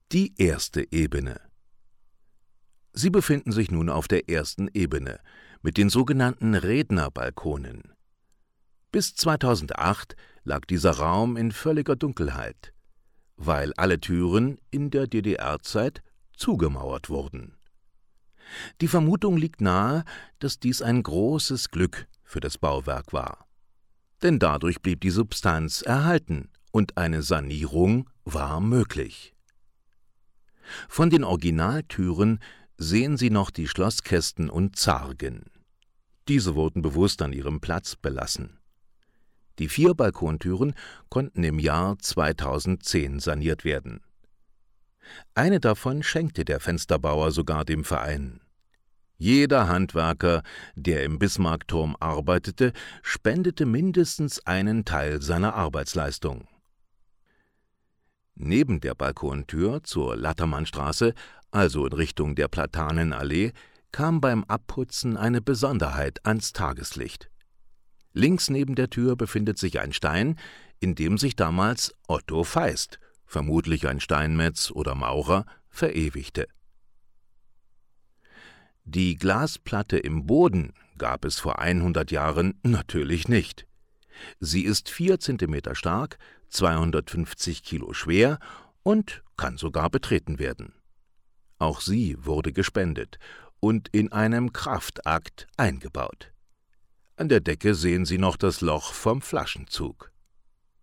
Die erste Ebene. Sie befinden sich nun auf der ersten Ebene mit den sogenannten Rednerbalkonen. Bis 2008 lag dieser Raum in völliger Dunkelheit, weil alle Türen in der DDR-Zeit zugemauert wurden. Die Vermutung liegt nahe, dass dies ein großes Glück für das Bauwerk war. Denn dadurch blieb die Substanz erhalten und eine Sanierung war möglich. Von den Originaltüren sehen Sie noch die Schlosskästen und Zargen. Diese wurden bewusst an ihrem Platz belassen. Die 4 Balkontüren konnten im Jahr 2010 saniert werden. Eine davon schenkte der Fensterbauer sogar dem Verein. Jeder Handwerker, der im Bismarckturm arbeitete, spendete mindestens einen Teil seiner Arbeitsleistung. Neben der Balkontür zur Lattermannstraße, also in Richtung der Platanenallee, kam beim Abputzen eine Besonderheit ans Tageslicht. Links neben der Tür befindet sich ein Stein, in dem sich damals Otto Feist, vermutlich ein Steinmetz oder Maurer, verewigte. Die Glasplatte im Boden gab es vor 100 Jahren natürlich nicht. Sie ist 4 Zentimeter stark, 250 Kilo schwer und kann sogar betreten werden. Auch sie wurde gespendet und in einem Kraftakt eingebaut. An der Decke sehen Sie noch das Loch vom Flaschenzug.